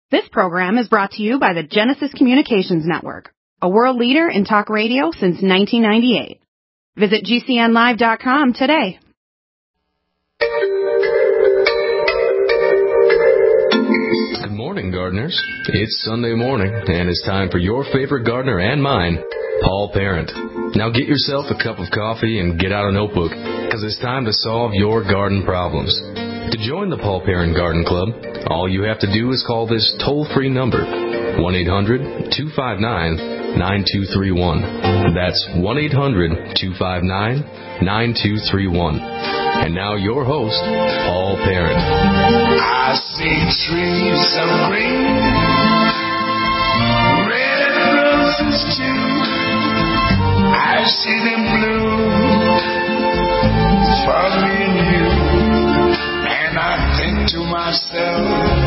This program is brought to you by the Genesis Communications Network, a world leader in talk radio since 1998. Visit GCNlive.com today. Good morning, gardeners. It's Sunday morning, and it's time for your favorite gardener and mine, Paul Parent. Now get yourself a cup of coffee and get out a notebook, because it's time to solve your garden problems. To join the Paul Parent Garden Club, all you have to do is call this toll-free number, 1-800-259-9231. That's 1-800-259-9231. And now your host, Paul Parent. I see trees of green, red roses too. I see them bloom for me and you. And I think to myself,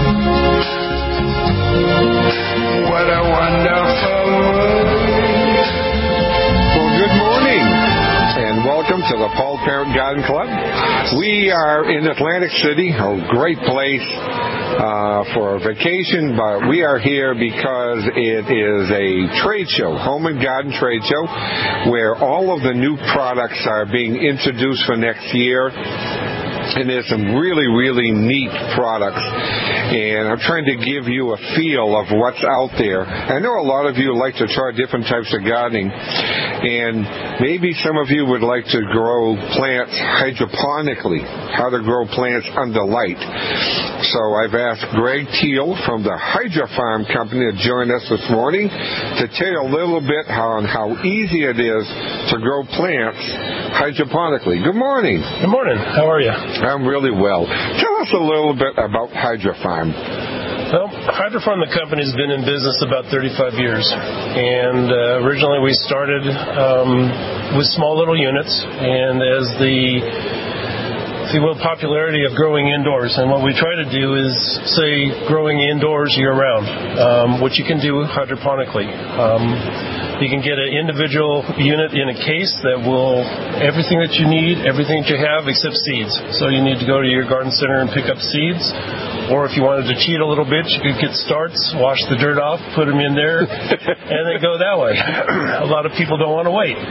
what a wonderful world. Well, good morning, and welcome to the Paul Parent Garden Club. We are in Atlantic City, a great place for a vacation, but we are here because it is a trade show, home and garden trade show, where all of the new products are being introduced for next year. And there's some really, really neat products. And I'm trying to give you a feel of what's out there. I know a lot of you like to try different types of gardening. And maybe some of you would like to grow plants hydroponically, how to grow plants under light. So I've asked Greg Teal from the Hydro Farm Company to join us this morning to tell you a little bit on how easy it is to grow plants hydroponically. Good morning. Good morning. How are you? I'm really well. Tell us a little bit about Hydro Farm. Well, Hydro Farm, the company, has been in business about 35 years. And originally we started with small little units. And as if you will, popularity of growing indoors. And what we try to do is, say, growing indoors year-round, which you can do hydroponically. You can get an individual unit in a case that will, everything that you need, everything that you have except seeds. So you need to go to your garden center and pick up seeds. Or if you wanted to cheat a little bit, you could get starts, wash the dirt off, put them in there, and then go that way. A lot of people don't want to wait.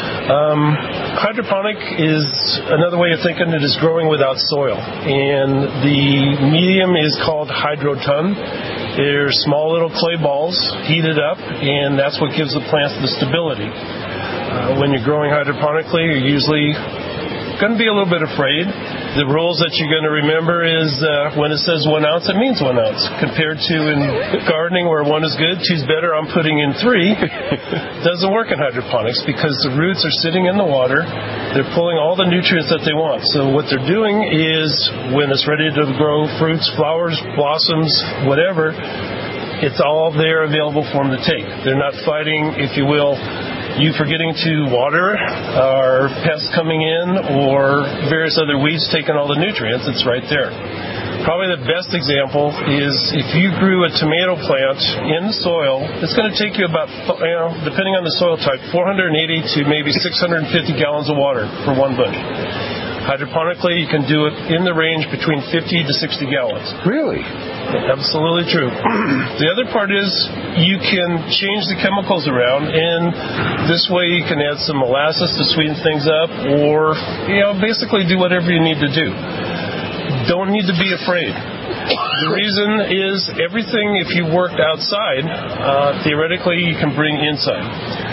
Hydroponic is another way of thinking it is growing without soil. And the medium is called Hydroton. They're small little clay balls heated up, and that's what gives the plants the stability. When you're growing hydroponically, you're usually going to be a little bit afraid. The rules that you're going to remember is when it says 1 ounce, it means 1 ounce. Compared to in gardening where 1 is good, 2's better, I'm putting in 3. Doesn't work in hydroponics because the roots are sitting in the water. They're pulling all the nutrients that they want. So what they're doing is when it's ready to grow fruits, flowers, blossoms, whatever, it's all there available for them to take. They're not fighting, if you will, you forgetting to water, or pests coming in, or various other weeds taking all the nutrients. It's right there. Probably the best example is if you grew a tomato plant in the soil, it's going to take you about, depending on the soil type, 480 to maybe 650 gallons of water for one bush. Hydroponically, you can do it in the range between 50 to 60 gallons. Really? Absolutely true. The other part is you can change the chemicals around, and this way you can add some molasses to sweeten things up, or basically do whatever you need to do. Don't need to be afraid. The reason is everything, if you worked outside, theoretically you can bring inside.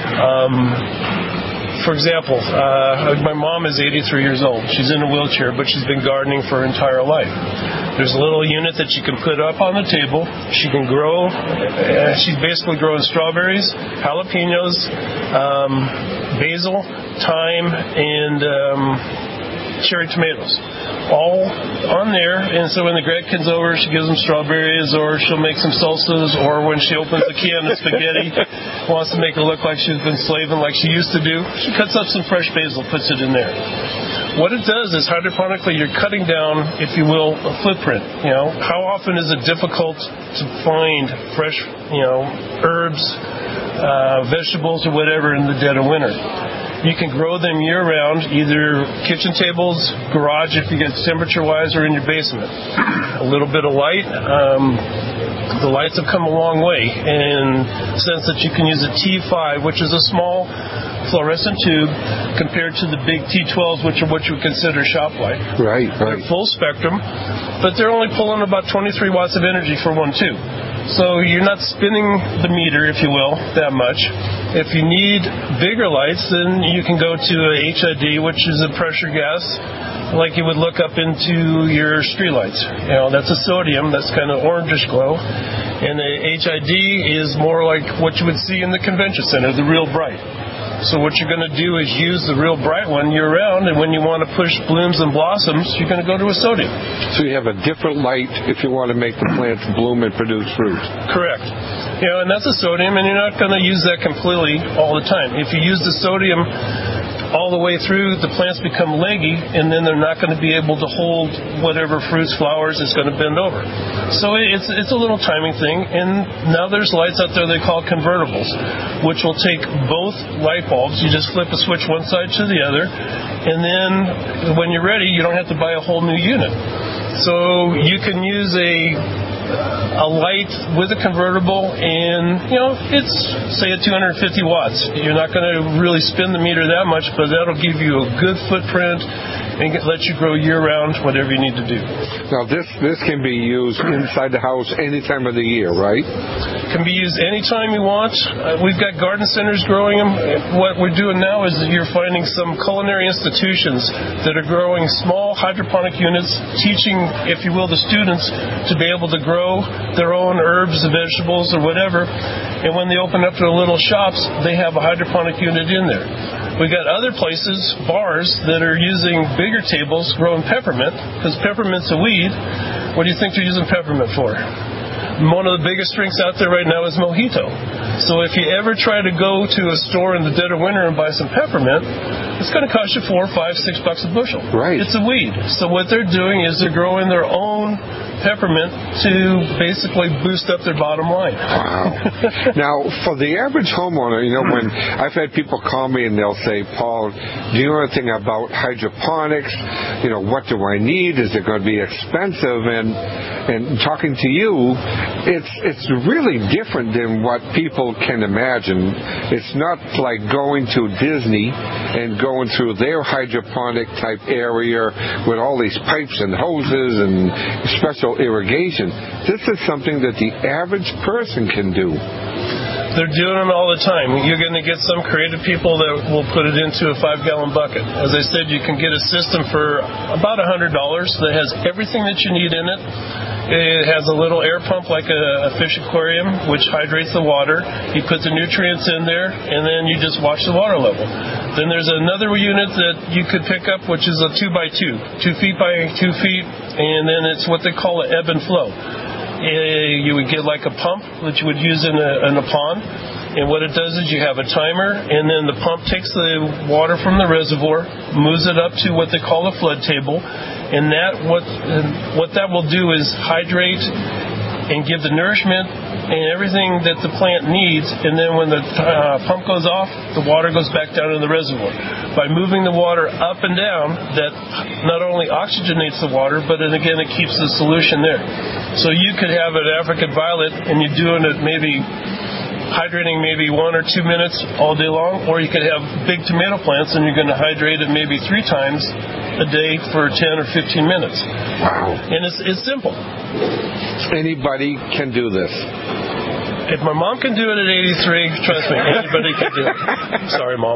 For example, my mom is 83 years old. She's in a wheelchair, but she's been gardening for her entire life. There's a little unit that you can put up on the table. She can grow. She's basically growing strawberries, jalapenos, basil, thyme, and cherry tomatoes. All on there, and so when the grandkids over, she gives them strawberries, or she'll make some salsas, or when she opens a can of spaghetti, wants to make it look like she's been slaving like she used to do, she cuts up some fresh basil, puts it in there. What it does is hydroponically, you're cutting down, if you will, a footprint. How often is it difficult to find fresh, herbs, vegetables, or whatever in the dead of winter? You can grow them year-round, either kitchen tables, garage if you get temperature-wise, or in your basement. A little bit of light. The lights have come a long way in the sense that you can use a T5, which is a small fluorescent tube, compared to the big T12s, which are what you would consider shop light. Right. They're full spectrum, but they're only pulling about 23 watts of energy for one tube. So you're not spinning the meter, if you will, that much. If you need bigger lights, then you can go to a HID, which is a pressure gas, like you would look up into your street lights. That's a sodium, that's kind of orangish glow. And the HID is more like what you would see in the convention center, the real bright. So what you're going to do is use the real bright one year-round, and when you want to push blooms and blossoms, you're going to go to a sodium. So you have a different light if you want to make the plants bloom and produce fruit. Correct. And that's a sodium, and you're not going to use that completely all the time. If you use the sodium all the way through, the plants become leggy, and then they're not going to be able to hold whatever fruits, flowers it's going to bend over. So it's a little timing thing. And now there's lights out there they call convertibles, which will take both light bulbs. You just flip a switch one side to the other, and then when you're ready, you don't have to buy a whole new unit. So you can use a light with a convertible, and it's say at 250 watts. You're not going to really spin the meter that much, but that'll give you a good footprint and let you grow year-round whatever you need to do. Now this can be used inside the house any time of the year, right? Can be used anytime you want. We've got garden centers growing them. What we're doing now is you're finding some culinary institutions that are growing small hydroponic units, teaching, if you will, the students to be able to grow their own herbs, vegetables, or whatever. And when they open up their little shops, they have a hydroponic unit in there. We've got other places, bars, that are using bigger tables growing peppermint, because peppermint's a weed. What do you think they're using peppermint for? One of the biggest drinks out there right now is mojito. So if you ever try to go to a store in the dead of winter and buy some peppermint, it's going to cost you $4, $5, $6 a bushel. Right. It's a weed. So what they're doing is they're growing their own peppermint to basically boost up their bottom line. Wow. Now, for the average homeowner, when I've had people call me and they'll say, Paul, do you know anything about hydroponics? What do I need? Is it going to be expensive? And talking to you, it's really different than what people can imagine. It's not like going to Disney and going through their hydroponic type area with all these pipes and hoses and special irrigation. This is something that the average person can do. They're doing it all the time. You're going to get some creative people that will put it into a 5-gallon bucket. As I said, you can get a system for about $100 that has everything that you need in it. It has a little air pump like a fish aquarium, which hydrates the water. You put the nutrients in there, and then you just watch the water level. Then there's another unit that you could pick up, which is a 2x2, 2 feet by 2 feet, and then it's what they call an ebb and flow. You would get like a pump that you would use in a pond, and what it does is you have a timer, and then the pump takes the water from the reservoir, moves it up to what they call a flood table, and what that will do is hydrate and give the nourishment and everything that the plant needs, and then when the pump goes off, the water goes back down in the reservoir. By moving the water up and down, that not only oxygenates the water, but then again it keeps the solution there. So you could have an African violet, and you're doing it maybe hydrating maybe 1 or 2 minutes all day long, or you could have big tomato plants and you're going to hydrate it maybe 3 times a day for 10 or 15 minutes. Wow. And it's simple. Anybody can do this. If my mom can do it at 83, trust me, anybody can do it. Sorry, Mom.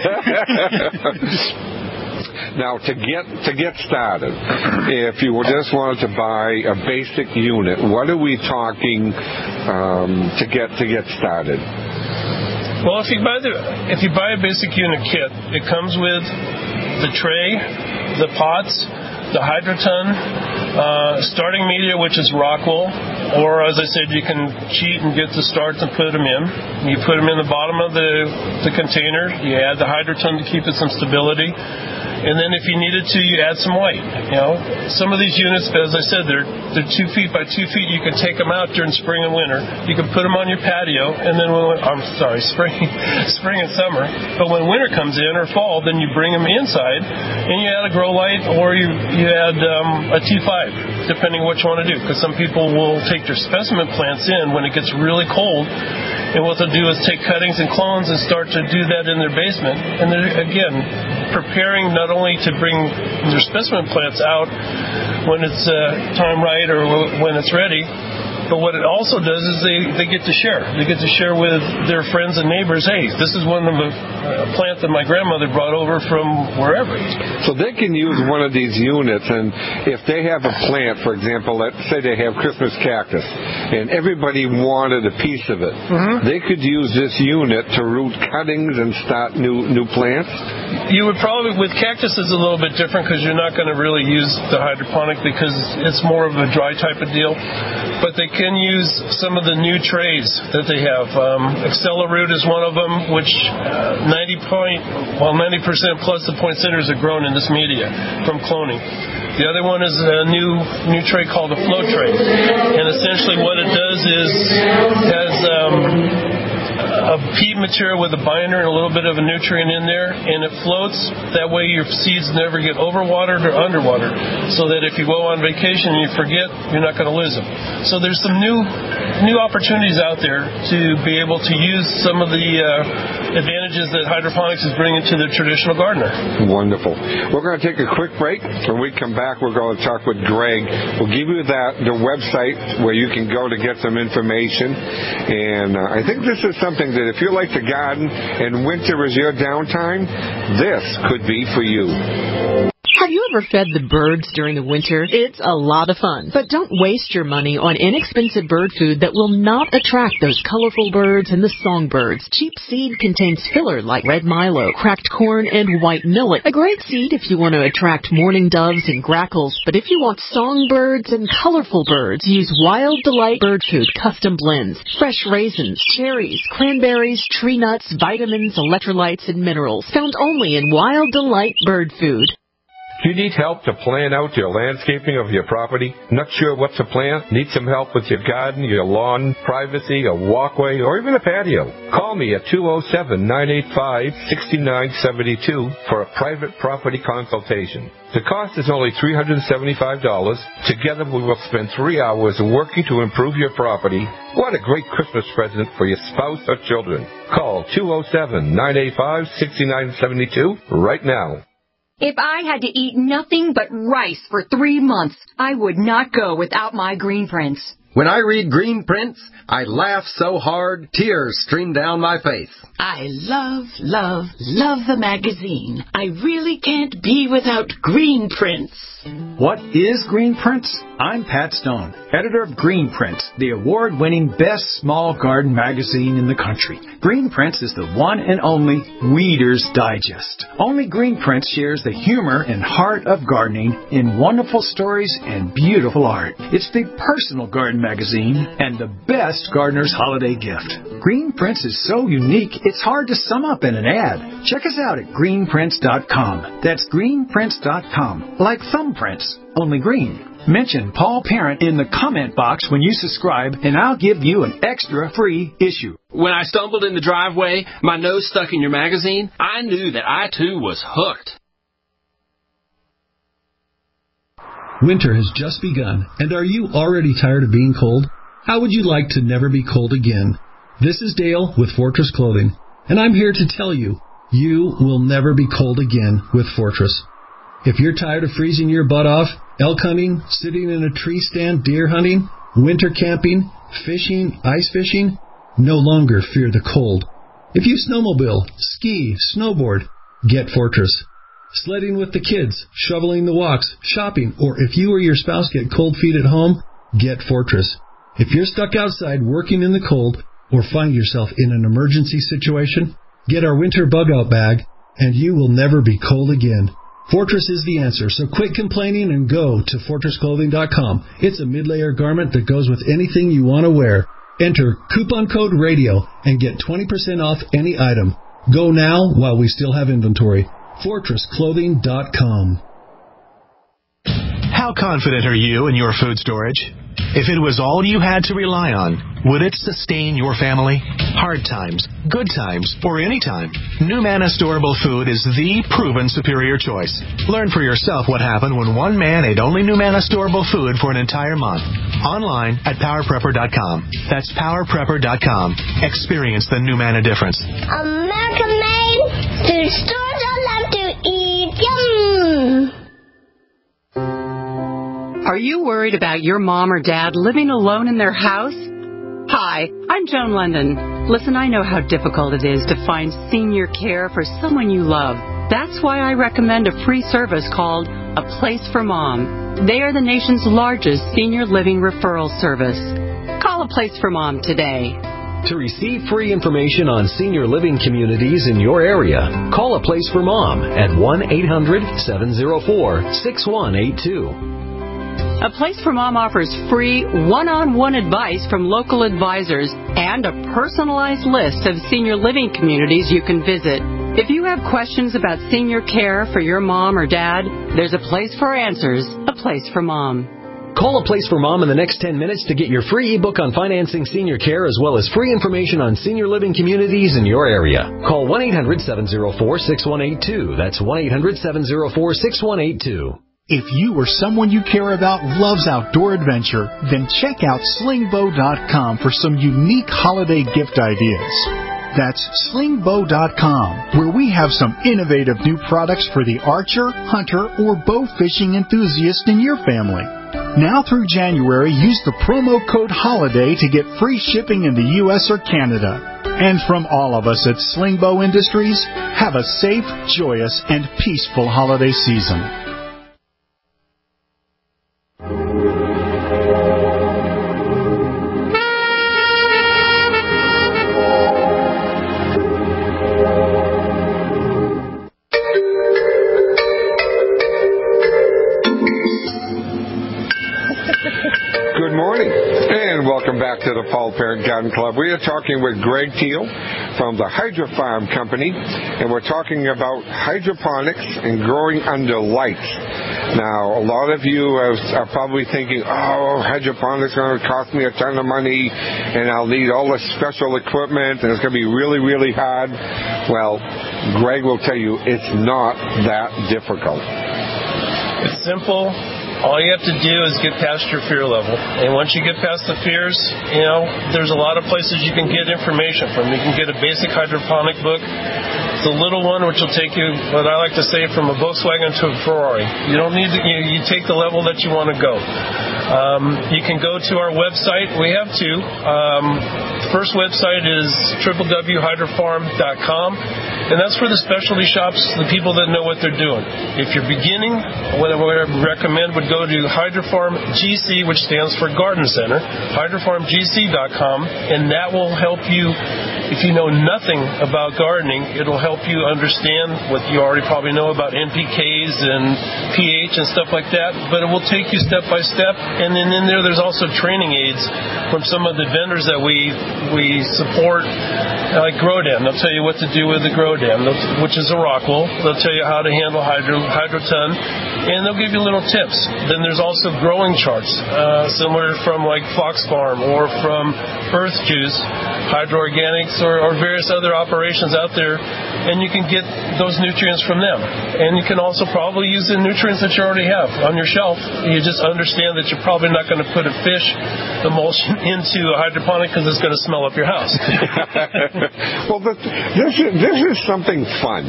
Now, to get started, if you just wanted to buy a basic unit, what are we talking to get started? Well, if you buy a basic unit kit, it comes with the tray, the pots, the hydroton, starting media, which is rock wool, or as I said, you can cheat and get the starts and put them in. You put them in the bottom of the container. You add the hydroton to keep it some stability. And then if you needed to, you add some white. Some of these units, as I said, they're 2 feet by 2 feet. You can take them out during spring and winter. You can put them on your patio, and then spring and summer. But when winter comes in or fall, then you bring them inside, and you add a grow light or you add a T5, depending what you want to do. Because some people will take their specimen plants in when it gets really cold, and what they'll do is take cuttings and clones and start to do that in their basement. And they're, again, preparing not only to bring their specimen plants out when it's time right or when it's ready, but what it also does is they get to share. They get to share with their friends and neighbors, hey, this is one of the plants that my grandmother brought over from wherever. So they can use one of these units, and if they have a plant, for example, let's say they have Christmas cactus, and everybody wanted a piece of it, they could use this unit to root cuttings and start new plants? You would probably, with cactus it's a little bit different because you're not going to really use the hydroponic because it's more of a dry type of deal. But they can use some of the new trays that they have. Accelerate is one of them, which 90% plus the poinsettias are grown in this media from cloning. The other one is a new tray called a flow tray. And essentially what it does is has a peat material with a binder and a little bit of a nutrient in there, and it floats. That way your seeds never get overwatered or underwatered, so that if you go on vacation and you forget, you're not going to lose them. So there's some new opportunities out there to be able to use some of the advantages that hydroponics is bringing to the traditional gardener. Wonderful. We're going to take a quick break. When we come back, we're going to talk with Greg. We'll give you the website where you can go to get some information. And I think this is something that if you like to garden and winter is your downtime, this could be for you. Have you ever fed the birds during the winter? It's a lot of fun. But don't waste your money on inexpensive bird food that will not attract those colorful birds and the songbirds. Cheap seed contains filler like red milo, cracked corn, and white millet. A great seed if you want to attract mourning doves and grackles. But if you want songbirds and colorful birds, use Wild Delight Bird Food Custom Blends. Fresh raisins, cherries, cranberries, tree nuts, vitamins, electrolytes, and minerals. Found only in Wild Delight Bird Food. Do you need help to plan out your landscaping of your property? Not sure what to plant? Need some help with your garden, your lawn, privacy, a walkway, or even a patio? Call me at 207-985-6972 for a private property consultation. The cost is only $375. Together we will spend 3 hours working to improve your property. What a great Christmas present for your spouse or children. Call 207-985-6972 right now. If I had to eat nothing but rice for 3 months, I would not go without my Green Prints. When I read Green Prints, I laugh so hard, tears stream down my face. I love the magazine. I really can't be without Green Prints. What is Green Prints? I'm Pat Stone, editor of Green Prints, the award-winning best small garden magazine in the country. Green Prints is the one and only Weeder's Digest. Only Green Prints shares the humor and heart of gardening in wonderful stories and beautiful art. It's the personal garden magazine and the best gardener's holiday gift. Green Prints is so unique, it's hard to sum up in an ad. Check us out at greenprints.com. That's greenprints.com. Like thumbprints, only green. Mention Paul Parent in the comment box when you subscribe, and I'll give you an extra free issue. When I stumbled in the driveway, my nose stuck in your magazine, I knew that I too was hooked. Winter has just begun, and are you already tired of being cold? How would you like to never be cold again? This is Dale with Fortress Clothing, and I'm here to tell you, you will never be cold again with Fortress. If you're tired of freezing your butt off, elk hunting, sitting in a tree stand, deer hunting, winter camping, fishing, ice fishing, no longer fear the cold. If you snowmobile, ski, snowboard, get Fortress. Sledding with the kids, shoveling the walks, shopping, or if you or your spouse get cold feet at home, get Fortress. If you're stuck outside working in the cold or find yourself in an emergency situation, get our winter bug-out bag, and you will never be cold again. Fortress is the answer, so quit complaining and go to FortressClothing.com. It's a mid-layer garment that goes with anything you want to wear. Enter coupon code RADIO and get 20% off any item. Go now while we still have inventory. FortressClothing.com. How confident are you in your food storage? If it was all you had to rely on, would it sustain your family? Hard times, good times, or any time, New Manna Storable Food is the proven superior choice. Learn for yourself what happened when one man ate only New Manna Storable Food for an entire month. Online at PowerPrepper.com. That's PowerPrepper.com. Experience the New Manna difference. American made food stores I love to eat. Yum! Are you worried about your mom or dad living alone in their house? Hi, I'm Joan London. Listen, I know how difficult it is to find senior care for someone you love. That's why I recommend a free service called A Place for Mom. They are the nation's largest senior living referral service. Call A Place for Mom today. To receive free information on senior living communities in your area, call A Place for Mom at 1-800-704-6182. A Place for Mom offers free one-on-one advice from local advisors and a personalized list of senior living communities you can visit. If you have questions about senior care for your mom or dad, there's a place for answers, A Place for Mom. Call A Place for Mom in the next 10 minutes to get your free ebook on financing senior care as well as free information on senior living communities in your area. Call 1-800-704-6182. That's 1-800-704-6182. If you or someone you care about loves outdoor adventure, then check out slingbow.com for some unique holiday gift ideas. That's slingbow.com, where we have some innovative new products for the archer, hunter, or bow fishing enthusiast in your family. Now through January, use the promo code HOLIDAY to get free shipping in the U.S. or Canada. And from all of us at Slingbow Industries, have a safe, joyous, and peaceful holiday season. Back to the Paul Parent Garden Club. We are talking with Greg Teal from the Hydro Farm Company, and we're talking about hydroponics and growing under lights. Now, a lot of you are probably thinking, hydroponics is going to cost me a ton of money, and I'll need all this special equipment, and it's going to be really, really hard. Well, Greg will tell you it's not that difficult. It's simple. All you have to do is get past your fear level. And once you get past the fears, there's a lot of places you can get information from. You can get a basic hydroponic book. It's a little one which will take you, what I like to say, from a Volkswagen to a Ferrari. You don't need to, you take the level that you want to go. You can go to our website. We have two. The first website is www.hydrofarm.com. And that's for the specialty shops, the people that know what they're doing. If you're beginning, what I would recommend would go to Hydrofarm GC, which stands for Garden Center, hydrofarmgc.com, and that will help you. If you know nothing about gardening, it'll help you understand what you already probably know about NPKs and pH and stuff like that, but it will take you step by step. And then in there's also training aids from some of the vendors that we support, like Grodan. They'll tell you what to do with the Grodan, which is a rock wool. They'll tell you how to handle Hydroton, and they'll give you little tips. Then there's also growing charts, similar from like Fox Farm or from Earth Juice, Hydro Organics, or various other operations out there, and you can get those nutrients from them. And you can also probably use the nutrients that you already have on your shelf. You just understand that you're probably not going to put a fish emulsion into a hydroponic because it's going to smell up your house. Well, this is something fun.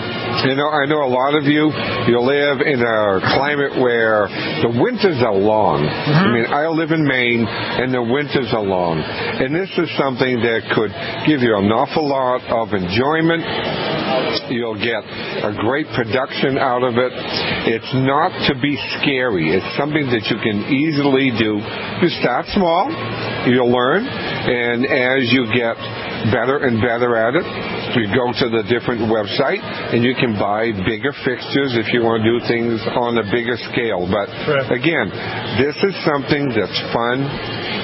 I know a lot of you live in a climate where the winters are long. Mm-hmm. I mean, I live in Maine, and the winters are long. And this is something that could give you an awful lot of enjoyment. You'll get a great production out of it. It's not to be scary. It's something that you can easily do. You start small, you'll learn, and as you get better and better at it, you go to the different website and you can buy bigger fixtures if you want to do things on a bigger scale. But again, this is something that's fun.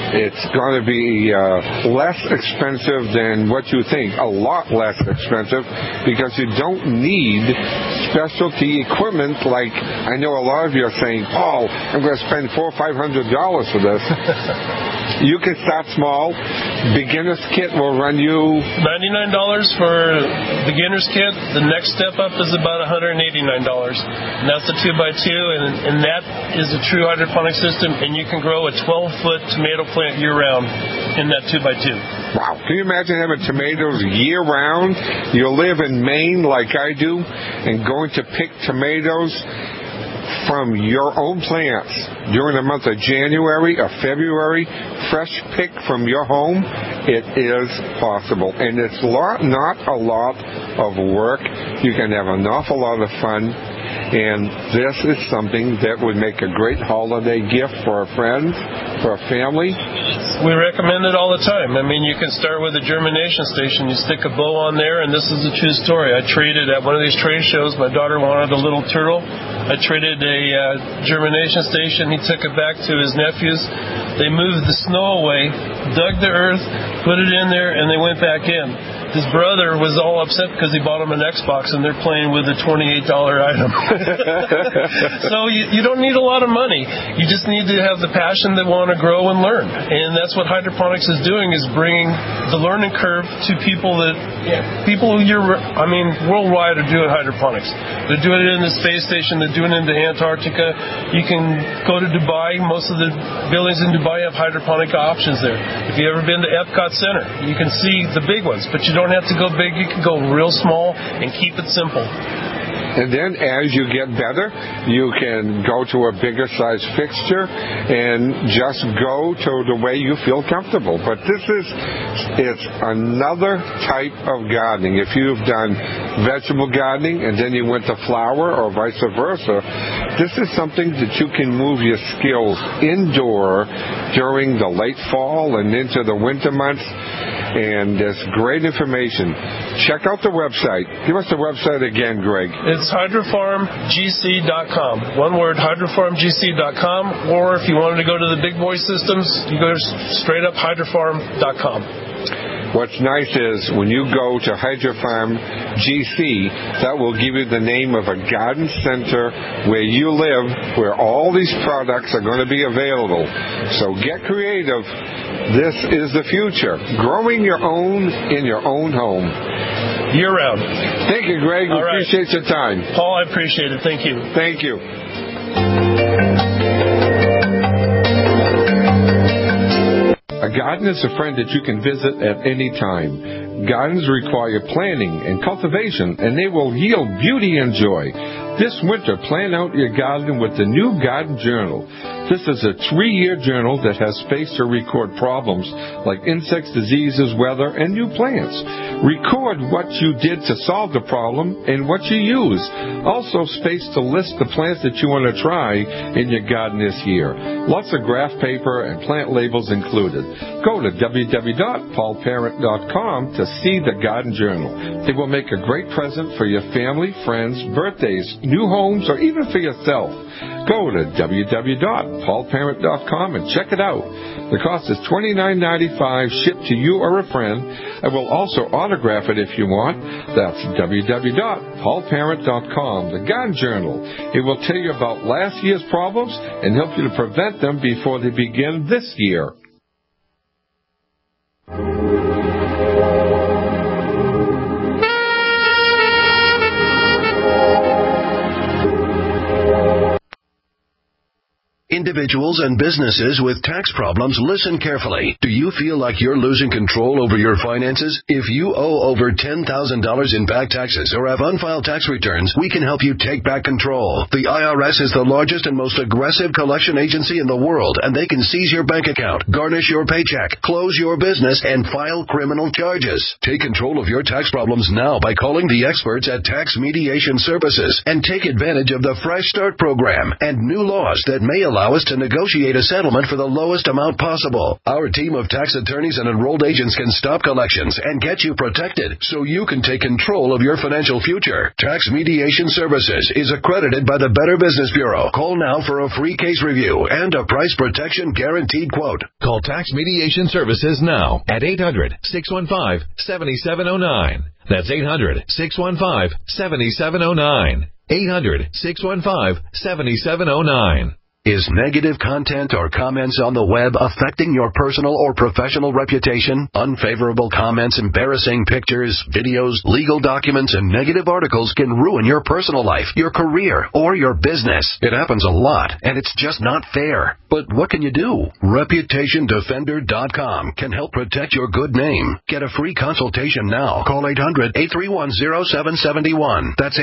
It's going to be less expensive than what you think, a lot less expensive, because you don't need specialty equipment like I know a lot of you are saying, Paul, I'm going to spend $400 or $500 for this. You can start small. Beginner's kit will run you $99 for beginner's kit. The next step up is about $189. And that's the 2x2, and that is a true hydroponic system, and you can grow a 12-foot tomato plant year-round in that 2x2. Wow. Can you imagine having tomatoes year-round? You live in Maine like I do, and going to pick tomatoes from your own plants during the month of January or February, fresh pick from your home, it is possible. And it's not a lot of work. You can have an awful lot of fun. And this is something that would make a great holiday gift for a friend, for a family. We recommend it all the time. I mean, you can start with a germination station. You stick a bow on there, and this is a true story. I traded at one of these trade shows. My daughter wanted a little turtle. I traded a germination station. He took it back to his nephews. They moved the snow away, dug the earth, put it in there, and they went back in. His brother was all upset because he bought him an Xbox, and they're playing with a $28 item. So you don't need a lot of money. You just need to have the passion that want to grow and learn. And that's what hydroponics is doing, is bringing the learning curve to people worldwide are doing hydroponics. They're doing it in the space station. They're doing it in Antarctica. You can go to Dubai. Most of the buildings in Dubai have hydroponic options there. If you've ever been to Epcot Center, you can see the big ones, but you don't have to go big. You can go real small and keep it simple. And then as you get better, you can go to a bigger size fixture and just go to the way you feel comfortable. But it's another type of gardening. If you've done vegetable gardening and then you went to flower or vice versa, this is something that you can move your skills indoor during the late fall and into the winter months. And there's great information. Check out the website. Give us the website again, Greg. It's hydrofarmgc.com. One word, hydrofarmgc.com. Or if you wanted to go to the big boy systems, you go straight up hydrofarm.com. What's nice is when you go to Hydrofarm GC, that will give you the name of a garden center where you live, where all these products are going to be available. So get creative. This is the future. Growing your own in your own home. Year-round. Thank you, Greg. We appreciate your time. Paul, I appreciate it. Thank you. Thank you. A garden is a friend that you can visit at any time. Gardens require planning and cultivation, and they will yield beauty and joy. This winter, plan out your garden with the new Garden Journal. This is a 3-year journal that has space to record problems like insects, diseases, weather, and new plants. Record what you did to solve the problem and what you use. Also space to list the plants that you want to try in your garden this year. Lots of graph paper and plant labels included. Go to www.paulparent.com to see the Garden Journal. It will make a great present for your family, friends, birthdays, new homes, or even for yourself. Go to www.paulparent.com and check it out. The cost is $29.95 shipped to you or a friend. I will also autograph it if you want. That's www.paulparent.com. The Garden Journal. It will tell you about last year's problems and help you to prevent them before they begin this year. Individuals and businesses with tax problems, listen carefully. Do you feel like you're losing control over your finances? If you owe over $10,000 in back taxes or have unfiled tax returns, we can help you take back control. The IRS is the largest and most aggressive collection agency in the world, and they can seize your bank account, garnish your paycheck, close your business, and file criminal charges. Take control of your tax problems now by calling the experts at Tax Mediation Services and take advantage of the Fresh Start program and new laws that may allow us to negotiate a settlement for the lowest amount possible. Our team of tax attorneys and enrolled agents can stop collections and get you protected so you can take control of your financial future. Tax Mediation Services is accredited by the Better Business Bureau. Call now for a free case review and a price protection guaranteed quote. Call Tax Mediation Services now at 800-615-7709. That's 800-615-7709. 800-615-7709. Is negative content or comments on the web affecting your personal or professional reputation? Unfavorable comments, embarrassing pictures, videos, legal documents, and negative articles can ruin your personal life, your career, or your business. It happens a lot, and it's just not fair. But what can you do? ReputationDefender.com can help protect your good name. Get a free consultation now. Call 800-831-0771. That's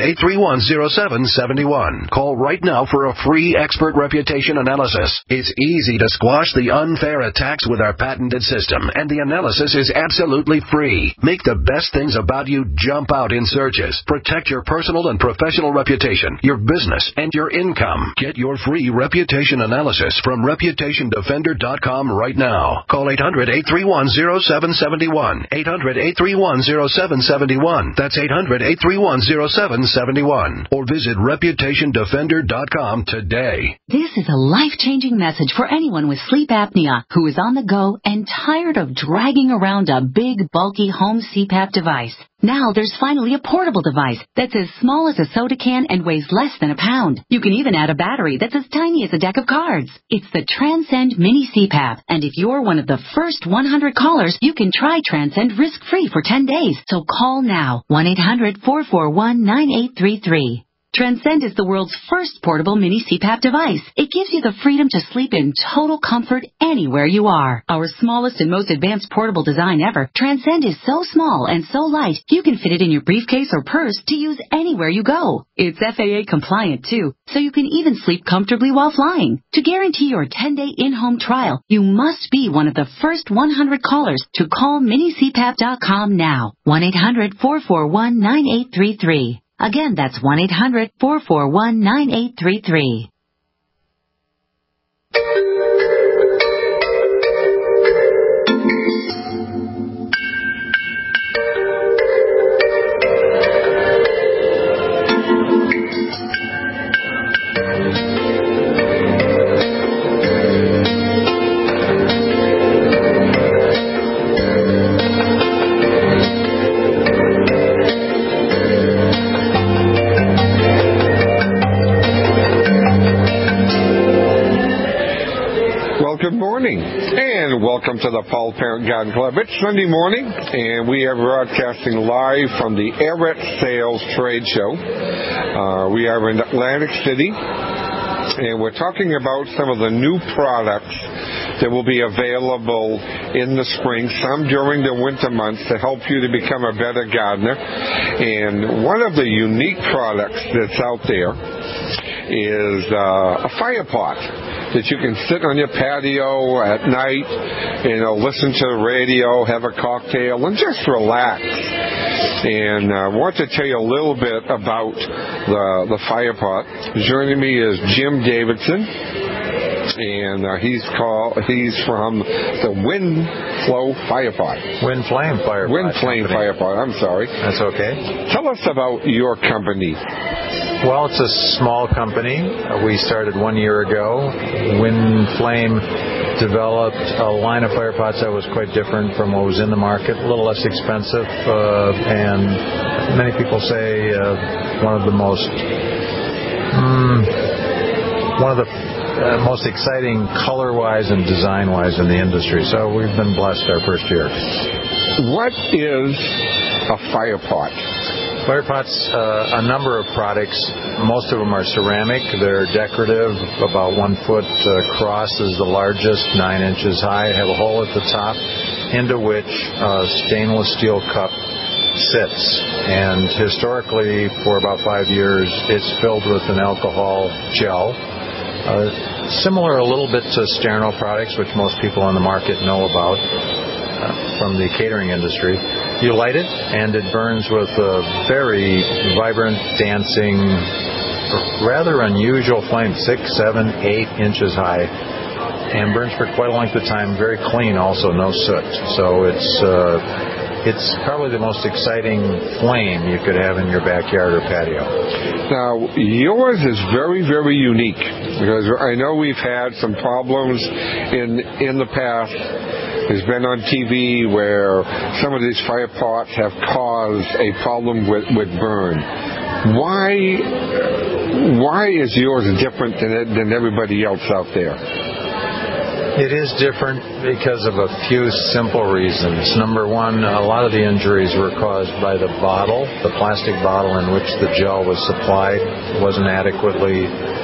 800-831-0771. Call right now for a free expert reputation analysis. It's easy to squash the unfair attacks with our patented system, and the analysis is absolutely free. Make the best things about you jump out in searches. Protect your personal and professional reputation, your business, and your income. Get your free reputation analysis from ReputationDefender.com right now. Call 800-831-0771. 800-831-0771. That's 800-831-0771. Or visit ReputationDefender.com today. This is a life-changing message for anyone with sleep apnea who is on the go and tired of dragging around a big, bulky home CPAP device. Now there's finally a portable device that's as small as a soda can and weighs less than a pound. You can even add a battery that's as tiny as a deck of cards. It's the Transcend Mini CPAP, and if you're one of the first 100 callers, you can try Transcend risk-free for 10 days. So call now, 1-800-441-9833. Transcend is the world's first portable mini CPAP device. It gives you the freedom to sleep in total comfort anywhere you are. Our smallest and most advanced portable design ever, Transcend is so small and so light, you can fit it in your briefcase or purse to use anywhere you go. It's FAA compliant too, so you can even sleep comfortably while flying. To guarantee your 10-day in-home trial, you must be one of the first 100 callers to call minicpap.com now. 1-800-441-9833. Again, that's 1-800-441-9833. Good morning, and welcome to the Paul Parent Garden Club. It's Sunday morning, and we are broadcasting live from the Everett Sales Trade Show. We are in Atlantic City, and we're talking about some of the new products that will be available in the spring, some during the winter months, to help you to become a better gardener. And one of the unique products that's out there is a fire pot that you can sit on your patio at night, listen to the radio, have a cocktail, and just relax. And I want to tell you a little bit about the fire pot. Joining me is Jim Davidson, and he's from the Wind Flow Fire Pot. Wind Flame Fire Pot. Wind Flame Fire Pot, I'm sorry. That's okay. Tell us about your company. Well, it's a small company. We started 1 year ago. Wind Flame developed a line of fire pots that was quite different from what was in the market, a little less expensive, and many people say one of the most exciting color-wise and design-wise in the industry. So we've been blessed our first year. What is a fire pot? Fire pots, a number of products. Most of them are ceramic. They're decorative. About 1 foot across is the largest, 9 inches high. Have a hole at the top into which a stainless steel cup sits. And historically, for about 5 years, it's filled with an alcohol gel. Similar a little bit to Sterno products, which most people on the market know about from the catering industry. You light it, and it burns with a very vibrant, dancing rather unusual flame, 6, 7, 8 inches high, and burns for quite a length of time. Very clean, also no soot. So it's probably the most exciting flame you could have in your backyard or patio. Now, yours is very, very unique, because I know we've had some problems in the past. It's been on TV where some of these fire pots have caused a problem with burn. Why is yours different than everybody else out there? It is different because of a few simple reasons. Number one, a lot of the injuries were caused by the bottle. The plastic bottle in which the gel was supplied wasn't adequately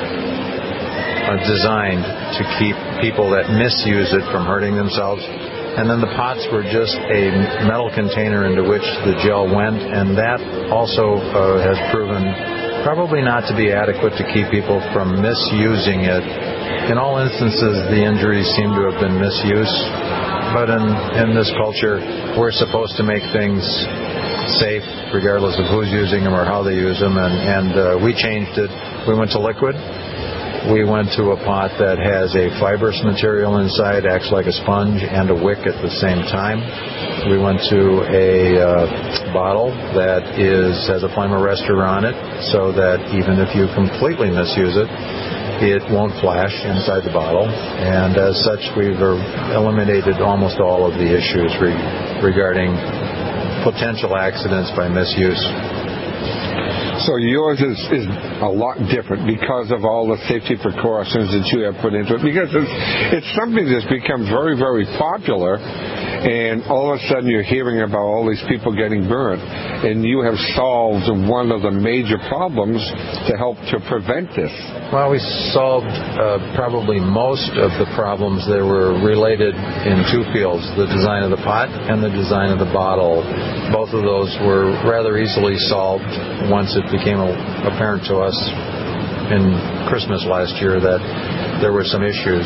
designed to keep people that misuse it from hurting themselves. And then the pots were just a metal container into which the gel went, and that also has proven probably not to be adequate to keep people from misusing it. In all instances, the injuries seem to have been misuse, but in this culture, we're supposed to make things safe regardless of who's using them or how they use them, and we changed it. We went to liquid. We went to a pot that has a fibrous material inside, acts like a sponge, and a wick at the same time. We went to a bottle that has a flame arrestor on it, so that even if you completely misuse it, it won't flash inside the bottle. And as such, we've eliminated almost all of the issues regarding potential accidents by misuse. So yours is a lot different because of all the safety precautions that you have put into it. Because it's something that's become very, very popular, and all of a sudden you're hearing about all these people getting burnt, and you have solved one of the major problems to help to prevent this. Well, we solved probably most of the problems that were related in two fields, the design of the pot and the design of the bottle. Both of those were rather easily solved once it became apparent to us in Christmas last year that there were some issues.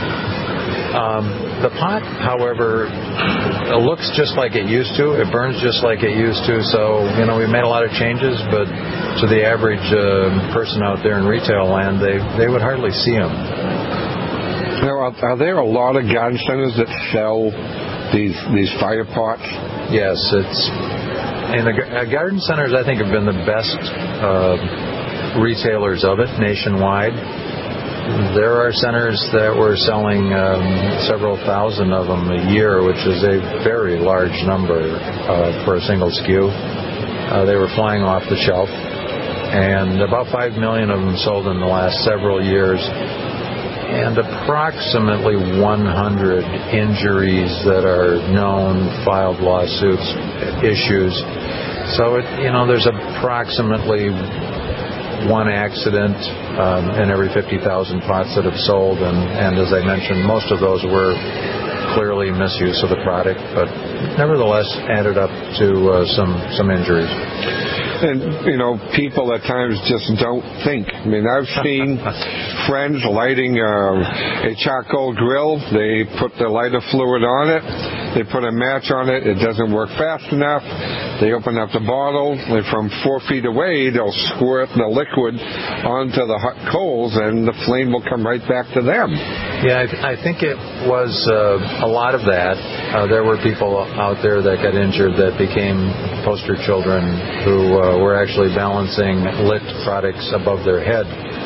The pot, however, looks just like it used to. It burns just like it used to. So, we made a lot of changes, but to the average person out there in retail land, they would hardly see them. Now, are there a lot of garden centers that sell these fire pots? Yes, and the garden centers, I think, have been the best retailers of it nationwide. There are centers that were selling several thousand of them a year, which is a very large number for a single SKU. They were flying off the shelf, and about 5 million of them sold in the last several years, and approximately 100 injuries that are known, filed lawsuits, issues. So, there's approximately one accident in every 50,000 pots that have sold, and as I mentioned, most of those were clearly misuse of the product, but nevertheless added up to some injuries. And, people at times just don't think. I mean, I've seen friends lighting a charcoal grill. They put the lighter fluid on it. They put a match on it. It doesn't work fast enough. They open up the bottle, and from 4 feet away, they'll squirt the liquid onto the hot coals, and the flame will come right back to them. Yeah, I think it was a lot of that. There were people out there that got injured that became poster children who were actually balancing lit products above their head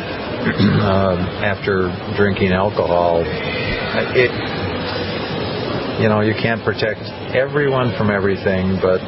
after drinking alcohol. You can't protect everyone from everything, but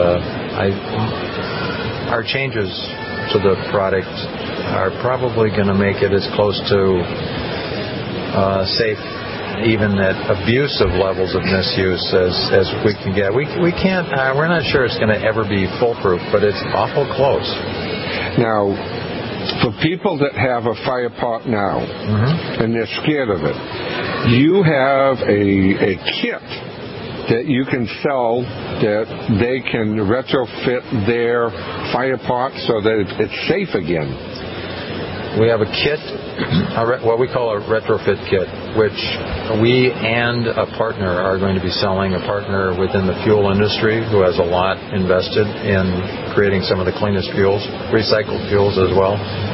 our changes to the product are probably going to make it as close to safe, even at abusive levels of misuse as we can get. We can't. We're not sure it's going to ever be foolproof, but it's awful close. Now, for people that have a fire pot now, and they're scared of it, you have a kit that you can sell that they can retrofit their fire pot so that it's safe again. We have a kit, what we call a retrofit kit, which we and a partner are going to be selling, a partner within the fuel industry who has a lot invested in creating some of the cleanest fuels, recycled fuels as well.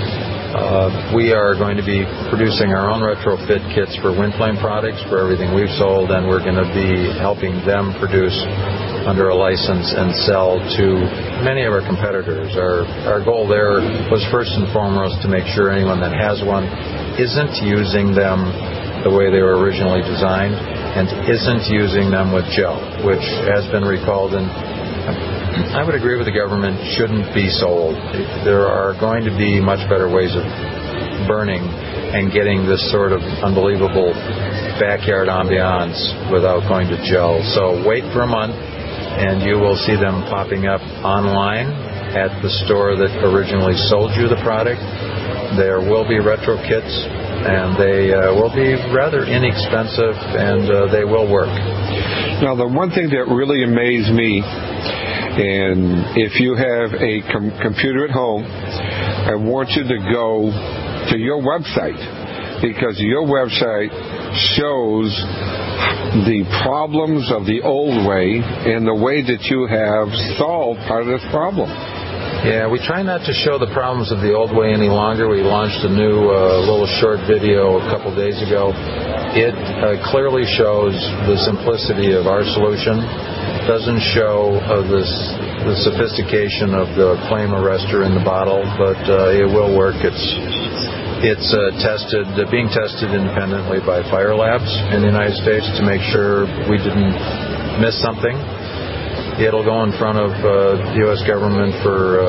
We are going to be producing our own retrofit kits for Windflame products for everything we've sold, and we're going to be helping them produce under a license and sell to many of our competitors. Our goal there was first and foremost to make sure anyone that has one isn't using them the way they were originally designed and isn't using them with gel, which has been recalled, and I would agree with the government, shouldn't be sold. There are going to be much better ways of burning and getting this sort of unbelievable backyard ambiance without going to gel. So wait for a month and you will see them popping up online at the store that originally sold you the product. There will be retro kits, and they will be rather inexpensive, and they will work. Now, the one thing that really amazed me, and if you have a computer at home, I want you to go to your website, because your website shows the problems of the old way and the way that you have solved part of this problem. Yeah, we try not to show the problems of the old way any longer. We launched a new little short video a couple days ago. It clearly shows the simplicity of our solution. It doesn't show the sophistication of the flame arrestor in the bottle, but it will work. It's being tested independently by Fire Labs in the United States to make sure we didn't miss something. It'll go in front of the U.S. government for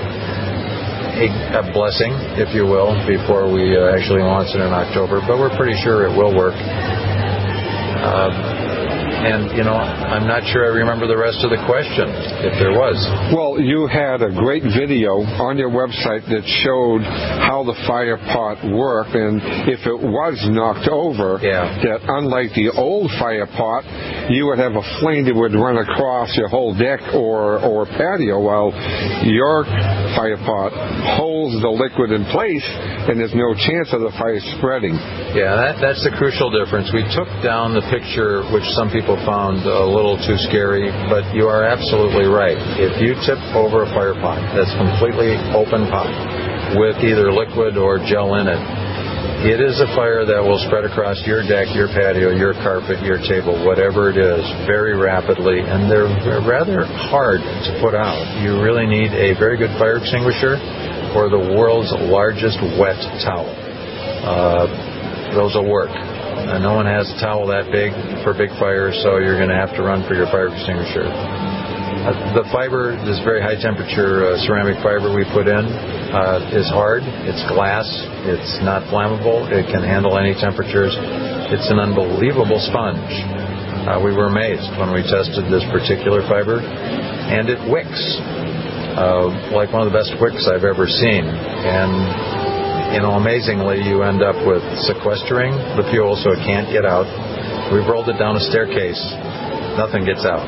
a blessing, if you will, before we actually launch it in October. But we're pretty sure it will work. And, I'm not sure I remember the rest of the question, if there was. Well, you had a great video on your website that showed how the fire pot worked, and if it was knocked over, that unlike the old fire pot, you would have a flame that would run across your whole deck or patio, while your fire pot holds the liquid in place, and there's no chance of the fire spreading. Yeah, that's the crucial difference. We took down the picture, which some people found a little too scary, but you are absolutely right. If you tip over a fire pot that's completely open pot with either liquid or gel in it, it is a fire that will spread across your deck, your patio, your carpet, your table, whatever it is, very rapidly, and they're rather hard to put out. You really need a very good fire extinguisher or the world's largest wet towel. Those will work. No one has a towel that big for big fires, so you're going to have to run for your fire extinguisher. The fiber, this very high temperature ceramic fiber we put in, is hard. It's glass. It's not flammable. It can handle any temperatures. It's an unbelievable sponge. We were amazed when we tested this particular fiber, and it wicks like one of the best wicks I've ever seen. And amazingly, you end up with sequestering the fuel so it can't get out. We've rolled it down a staircase. Nothing gets out.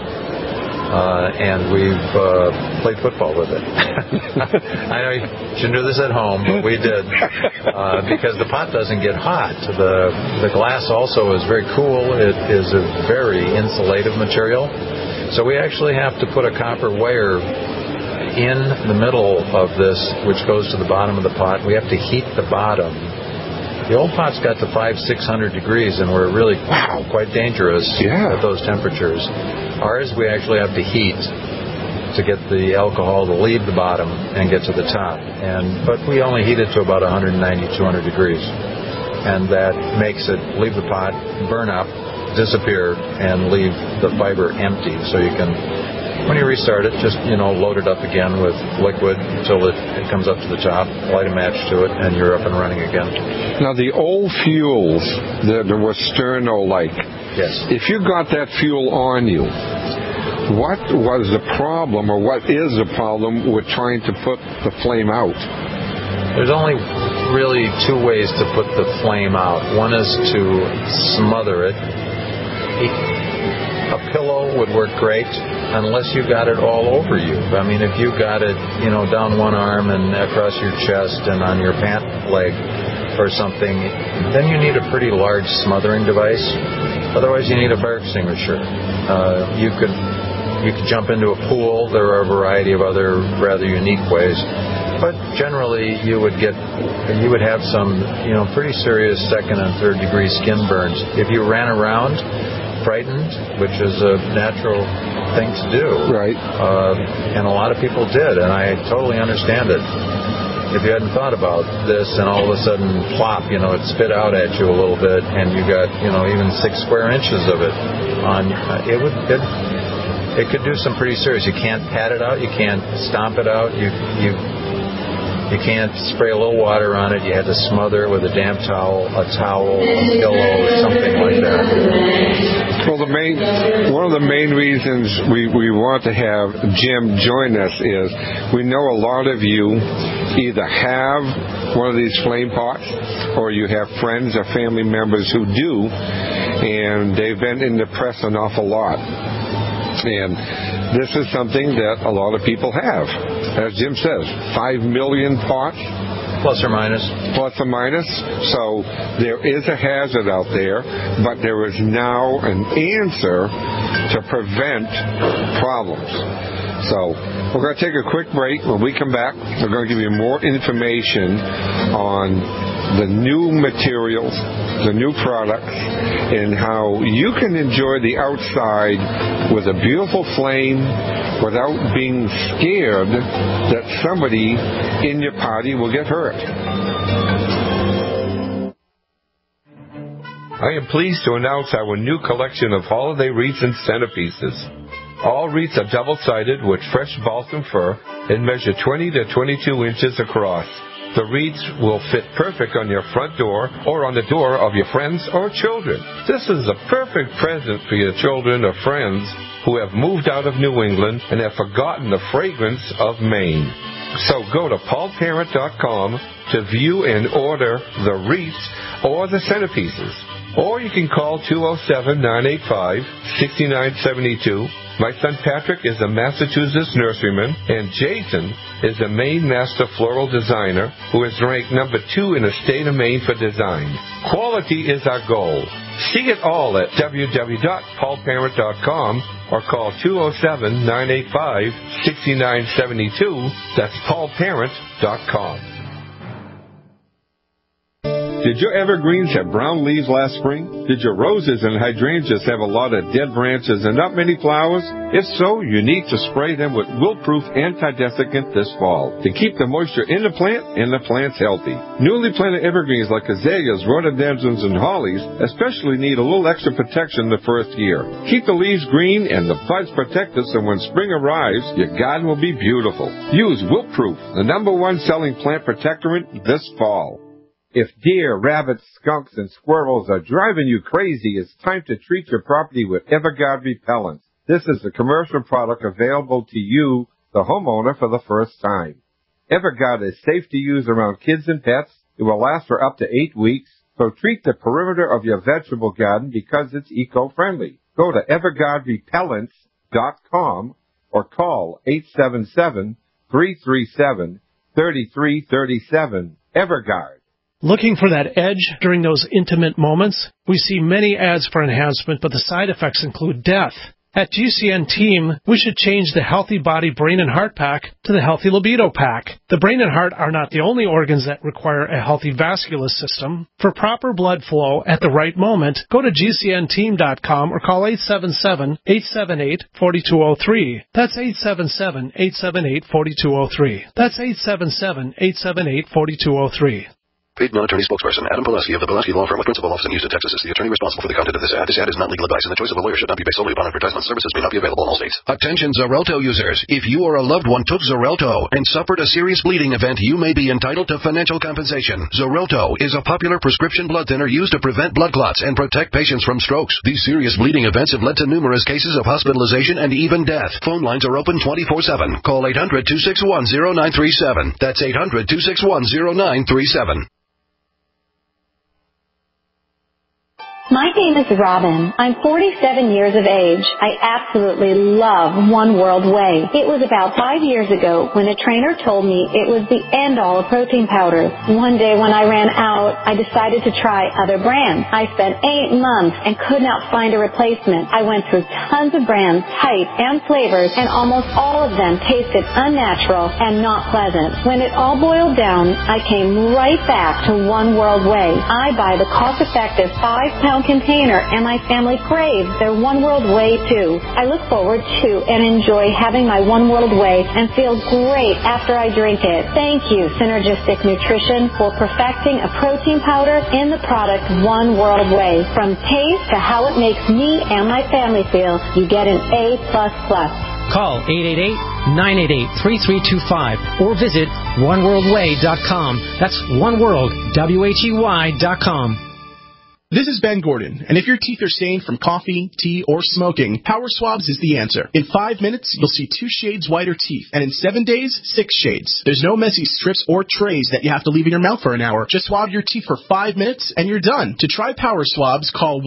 And we've played football with it. I know you shouldn't do this at home, but we did. Because the pot doesn't get hot. The glass also is very cool. It is a very insulative material. So we actually have to put a copper wire in the middle of this, which goes to the bottom of the pot. We have to heat the bottom. The old pot's got to 500-600 degrees, and we're really quite dangerous at those temperatures. Ours, we actually have to heat to get the alcohol to leave the bottom and get to the top. But we only heat it to about 190, 200 degrees. And that makes it leave the pot, burn up, disappear, and leave the fiber empty. So you can, when you restart it, just, load it up again with liquid until it comes up to the top, light a match to it, and you're up and running again. Now, the old fuels that were Sterno-like, if you got that fuel on you, what was the problem, or what is the problem with trying to put the flame out? There's only really two ways to put the flame out. One is to smother it. A pillow would work great unless you got it all over you. I mean, if you got it, down one arm and across your chest and on your pant leg or something, then you need a pretty large smothering device. Otherwise, you need a fire extinguisher. You could jump into a pool. There are a variety of other rather unique ways. But generally, you would have some, pretty serious second and third degree skin burns. If you ran around frightened, which is a natural thing to do. Right. And a lot of people did, and I totally understand it. If you hadn't thought about this and all of a sudden, plop, it spit out at you a little bit, and you got, even 6 square inches of it on, it could do some pretty serious. You can't pat it out, you can't stomp it out, you can't spray a little water on it. You had to smother it with a damp towel, a pillow, something like that. Well, one of the main reasons we want to have Jim join us is we know a lot of you either have one of these flame pots or you have friends or family members who do, and they've been in the press an awful lot. And this is something that a lot of people have. As Jim says, 5 million pots. Plus or minus. Plus or minus. So there is a hazard out there, but there is now an answer to prevent problems. So we're going to take a quick break. When we come back, we're going to give you more information on the new materials, the new products, and how you can enjoy the outside with a beautiful flame without being scared that somebody in your party will get hurt. I am pleased to announce our new collection of holiday wreaths and centerpieces. All wreaths are double-sided with fresh balsam fir and measure 20 to 22 inches across. The wreaths will fit perfect on your front door or on the door of your friends or children. This is a perfect present for your children or friends who have moved out of New England and have forgotten the fragrance of Maine. So go to paulparent.com to view and order the wreaths or the centerpieces. Or you can call 207-985-6972. My son Patrick is a Massachusetts nurseryman, and Jason is a Maine Master Floral Designer who is ranked number 2 in the state of Maine for design. Quality is our goal. See it all at www.paulparent.com or call 207-985-6972. That's paulparent.com. Did your evergreens have brown leaves last spring? Did your roses and hydrangeas have a lot of dead branches and not many flowers? If so, you need to spray them with Wilt-Proof Anti-Desiccant this fall to keep the moisture in the plant and the plants healthy. Newly planted evergreens like azaleas, rhododendrons, and hollies especially need a little extra protection the first year. Keep the leaves green and the buds protected so when spring arrives, your garden will be beautiful. Use Wilt-Proof, the #1 selling plant protectorant this fall. If deer, rabbits, skunks, and squirrels are driving you crazy, it's time to treat your property with Everguard Repellent. This is a commercial product available to you, the homeowner, for the first time. Everguard is safe to use around kids and pets. It will last for up to 8 weeks. So treat the perimeter of your vegetable garden because it's eco-friendly. Go to EverguardRepellents.com or call 877-337-3337. Everguard. Looking for that edge during those intimate moments? We see many ads for enhancement, but the side effects include death. At GCN Team, we should change the Healthy Body, Brain, and Heart Pack to the Healthy Libido Pack. The brain and heart are not the only organs that require a healthy vascular system. For proper blood flow at the right moment, go to GCNteam.com or call 877-878-4203. That's 877-878-4203. That's 877-878-4203. Paid non-attorney spokesperson Adam Pileski of the Pileski Law Firm with principal office in Houston, Texas is the attorney responsible for the content of this ad. This ad is not legal advice, and the choice of a lawyer should not be based solely upon advertisement. Services may not be available in all states. Attention Xarelto users. If you or a loved one took Xarelto and suffered a serious bleeding event, you may be entitled to financial compensation. Xarelto is a popular prescription blood thinner used to prevent blood clots and protect patients from strokes. These serious bleeding events have led to numerous cases of hospitalization and even death. Phone lines are open 24/7. Call 800-261-0937. That's 800-261-0937. My name is Robin. I'm 47 years of age. I absolutely love One World Whey. It was about 5 years ago when a trainer told me it was the end-all of protein powders. One day when I ran out, I decided to try other brands. I spent 8 months and could not find a replacement. I went through tons of brands, types, and flavors, and almost all of them tasted unnatural and not pleasant. When it all boiled down, I came right back to One World Whey. I buy the cost-effective 5-pound container, and my family craves their One World Whey too. I look forward to and enjoy having my One World Whey and feel great after I drink it. Thank you, Synergistic Nutrition, for perfecting a protein powder in the product One World Whey. From taste to how it makes me and my family feel, you get an A++. Call 888-988-3325 or visit oneworldwhey.com. That's oneworld.com. This is Ben Gordon, and if your teeth are stained from coffee, tea, or smoking, Power Swabs is the answer. In 5 minutes, you'll see 2 shades whiter teeth, and in 7 days, 6 shades. There's no messy strips or trays that you have to leave in your mouth for an hour. Just swab your teeth for 5 minutes, and you're done. To try Power Swabs, call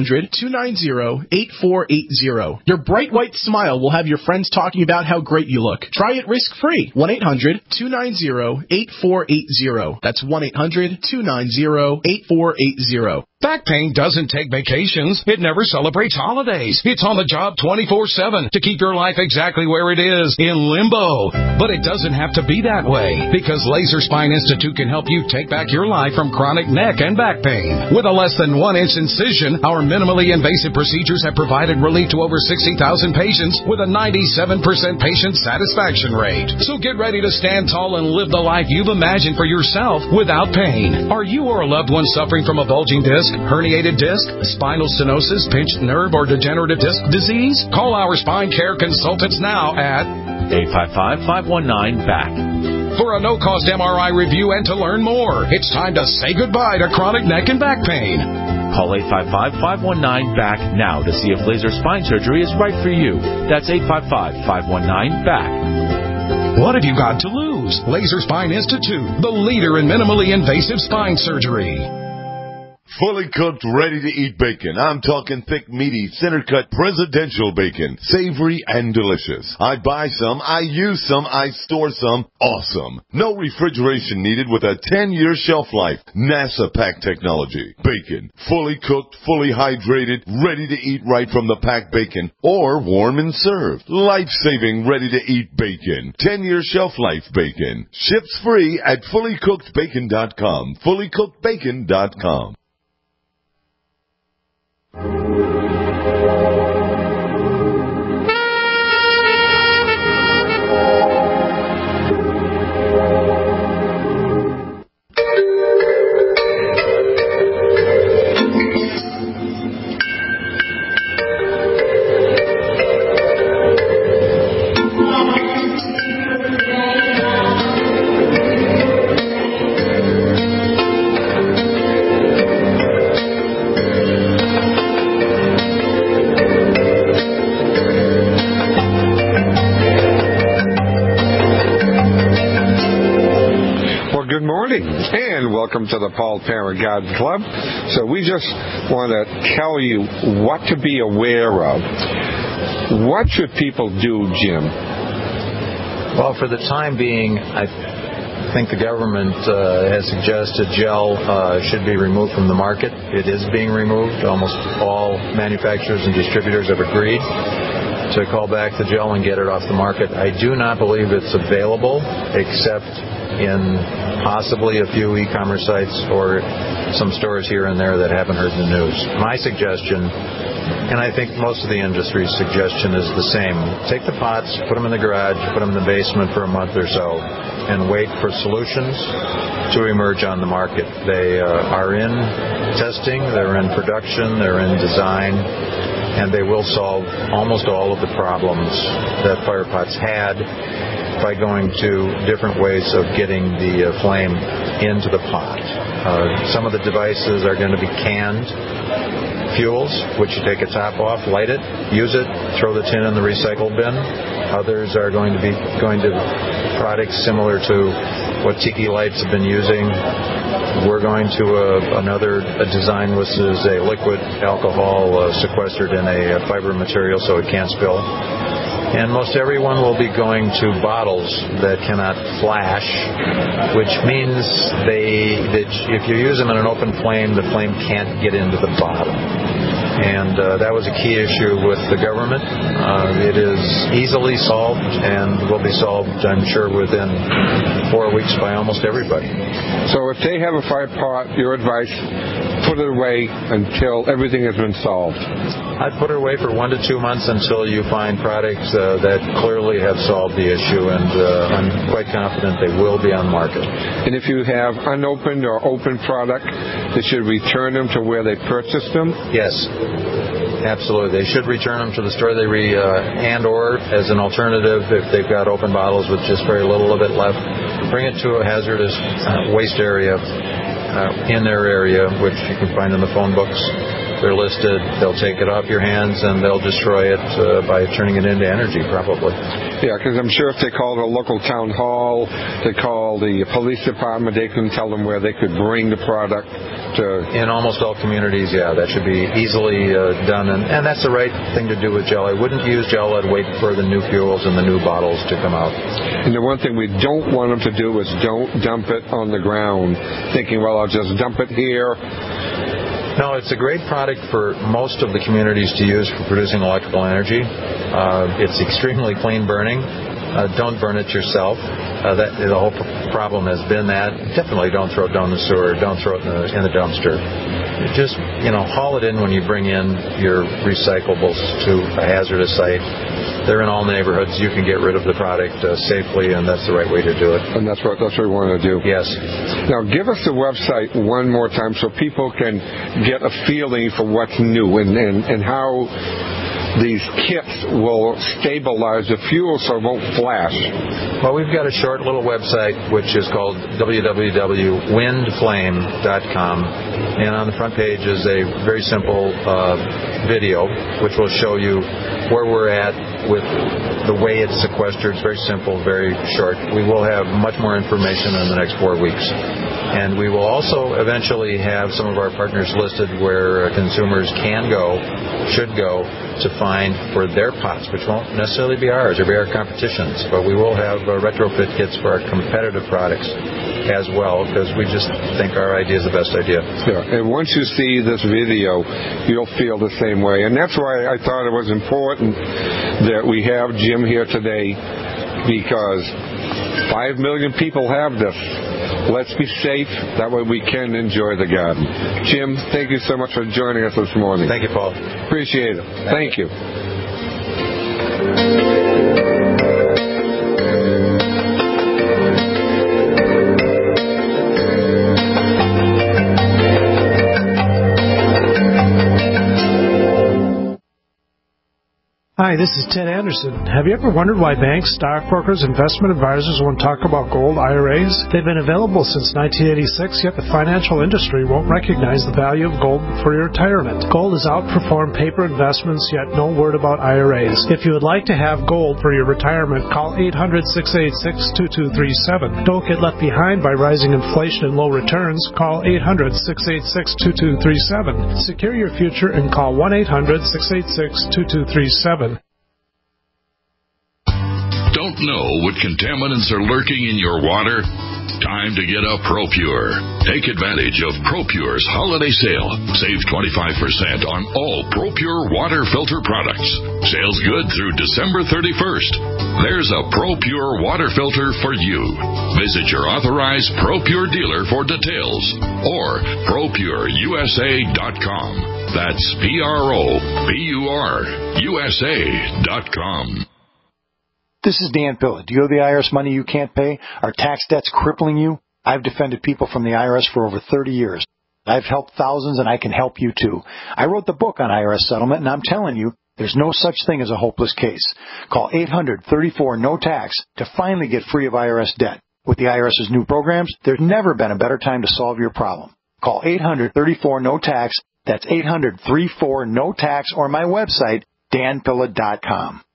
1-800-290-8480. Your bright white smile will have your friends talking about how great you look. Try it risk-free. 1-800-290-8480. That's 1-800-290-8480. Back pain doesn't take vacations. It never celebrates holidays. It's on the job 24/7 to keep your life exactly where it is, in limbo. But it doesn't have to be that way, because Laser Spine Institute can help you take back your life from chronic neck and back pain. With a less than 1-inch incision, our minimally invasive procedures have provided relief to over 60,000 patients with a 97% patient satisfaction rate. So get ready to stand tall and live the life you've imagined for yourself without pain. Are you or a loved one suffering from a bulging disc, herniated disc, spinal stenosis, pinched nerve, or degenerative disc disease? Call our spine care consultants now at 855-519-BACK. For a no-cost MRI review and to learn more. It's time to say goodbye to chronic neck and back pain. Call 855-519-BACK now to see if laser spine surgery is right for you. That's 855-519-BACK. What have you got to lose? Laser Spine Institute, the leader in minimally invasive spine surgery. Fully cooked, ready-to-eat bacon. I'm talking thick, meaty, center-cut presidential bacon. Savory and delicious. I buy some, I use some, I store some. Awesome. No refrigeration needed with a 10-year shelf life. NASA pack technology. Bacon. Fully cooked, fully hydrated, ready to eat right from the packed bacon. Or warm and served. Life-saving, ready-to-eat bacon. 10-year shelf life bacon. Ships free at fullycookedbacon.com. fullycookedbacon.com. And welcome to the Paul Parent Garden Club. So we just want to tell you what to be aware of. What should people do, Jim? Well, for the time being, I think the government has suggested gel should be removed from the market. It is being removed. Almost all manufacturers and distributors have agreed to call back the gel and get it off the market. I do not believe it's available except in possibly a few e-commerce sites or some stores here and there that haven't heard the news. My suggestion, and I think most of the industry's suggestion, is the same. Take the pots, put them in the garage, put them in the basement for a month or so, and wait for solutions to emerge on the market. They are in testing, they're in production, they're in design, and they will solve almost all of the problems that fire pots had by going to different ways of getting the flame into the pot. Some of the devices are going to be canned fuels, which you take a top off, light it, use it, throw the tin in the recycle bin. Others are going to be going to products similar to what Tiki Lights have been using. We're going to another design, which is a liquid alcohol sequestered in a fiber material so it can't spill. And most everyone will be going to bottles that cannot flash, which means that if you use them in an open flame, the flame can't get into the bottle. And that was a key issue with the government. It is easily solved and will be solved, I'm sure, within 4 weeks by almost everybody. So if they have a fire pot, your advice, put it away until everything has been solved. I'd put it away for 1 to 2 months until you find products that clearly have solved the issue, and I'm quite confident they will be on the market. And if you have unopened or open product, they should return them to where they purchased them? Yes. Absolutely. They should return them to the store and/or as an alternative, if they've got open bottles with just very little of it left, bring it to a hazardous waste area in their area, which you can find in the phone books. They're listed. They'll take it off your hands and they'll destroy it by turning it into energy, probably. Yeah, because I'm sure if they call the local town hall, they call the police department, they can tell them where they could bring the product to. In almost all communities, yeah, that should be easily done, and that's the right thing to do with gel. I wouldn't use gel. I'd wait for the new fuels and the new bottles to come out. And the one thing we don't want them to do is don't dump it on the ground, thinking, well, I'll just dump it here. No, it's a great product for most of the communities to use for producing electrical energy. It's extremely clean burning. Don't burn it yourself. The whole problem has been that. Definitely don't throw it down the sewer. Don't throw it in the dumpster. Just, haul it in when you bring in your recyclables to a hazardous site. They're in all neighborhoods. You can get rid of the product safely, and that's the right way to do it. And that's what we want to do. Yes. Now, give us the website one more time so people can get a feeling for what's new and how these kits will stabilize the fuel so it won't flash. Well, we've got a short little website which is called www.windflame.com, and on the front page is a very simple video which will show you where we're at with the way it's sequestered. It's very simple, very short. We will have much more information in the next 4 weeks. And we will also eventually have some of our partners listed where consumers should go to find for their pots, which won't necessarily be ours or be our competition's, but we will have retrofit kits for our competitive products as well, because we just think our idea is the best idea. Yeah, and once you see this video, you'll feel the same way. And that's why I thought it was important that we have Jim here today, because 5 million people have this. Let's be safe. That way we can enjoy the garden. Jim, thank you so much for joining us this morning. Thank you, Paul. Appreciate it. Thank you. Hi, this is Ted Anderson. Have you ever wondered why banks, stockbrokers, investment advisors won't talk about gold IRAs? They've been available since 1986, yet the financial industry won't recognize the value of gold for your retirement. Gold has outperformed paper investments, yet no word about IRAs. If you would like to have gold for your retirement, call 800-686-2237. Don't get left behind by rising inflation and low returns. Call 800-686-2237. Secure your future and call 1-800-686-2237. Don't know what contaminants are lurking in your water? Time to get a ProPure. Take advantage of ProPure's holiday sale. Save 25% on all ProPure water filter products. Sales good through December 31st. There's a ProPure water filter for you. Visit your authorized ProPure dealer for details or ProPureUSA.com. That's ProPureUSA.com. This is Dan Pilla. Do you owe the IRS money you can't pay? Are tax debts crippling you? I've defended people from the IRS for over 30 years. I've helped thousands, and I can help you too. I wrote the book on IRS settlement, and I'm telling you, there's no such thing as a hopeless case. Call 800-34-NO-TAX to finally get free of IRS debt. With the IRS's new programs, there's never been a better time to solve your problem. Call 800-34-NO-TAX. That's 800-34-NO-TAX, or my website, danpilla.com.